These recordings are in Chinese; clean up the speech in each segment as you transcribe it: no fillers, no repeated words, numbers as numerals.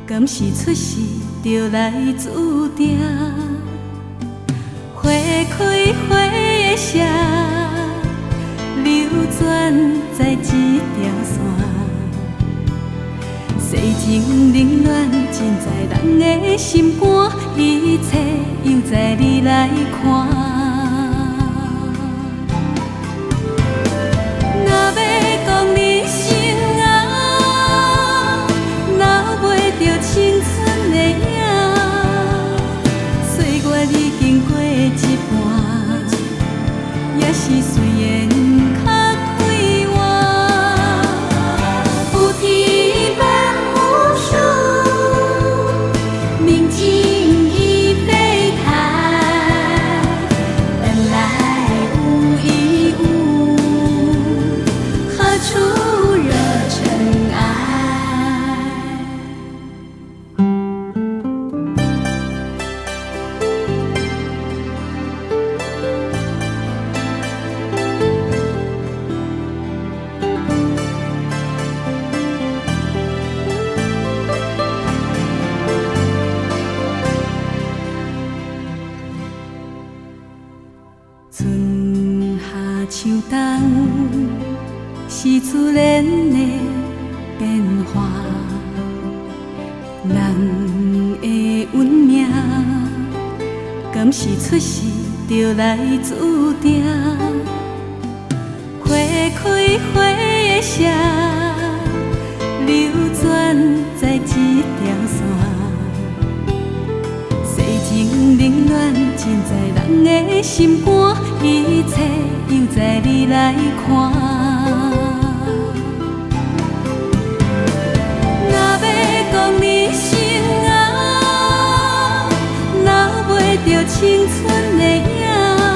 敢是出世就来注定？花开花的声，流转在一条线。世情冷暖，尽在人的心肝，一切犹在你来看。是虽然较快活，有天万有数，明镜已飞台，本来无一物，何处惹尘埃？春夏秋冬是自然的变化，人的运命敢是出世就来注定？花开花的声，流转在一条线。世情冷暖，尽在人的心肝，一切犹在你来看。若要讲人生啊，留袂着青春的影，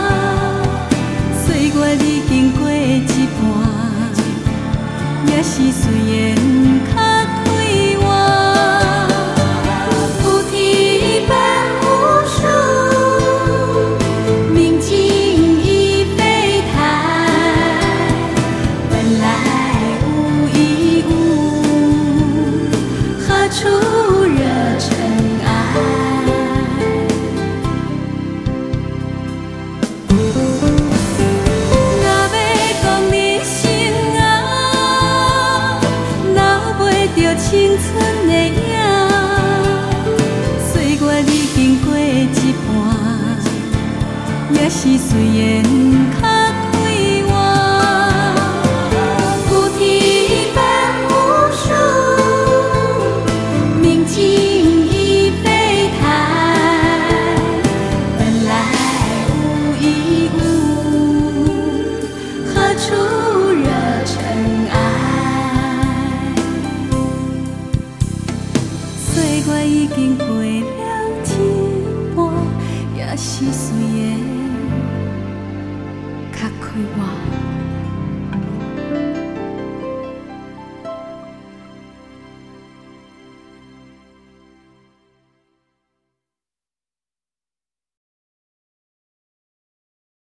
岁月已经过一半，也是虽然较快活。处惹尘埃。若要讲人生啊，留袂着青春的影，岁月已经过一半，也是虽然较快活。处惹尘埃，岁月已经过了一半，也是随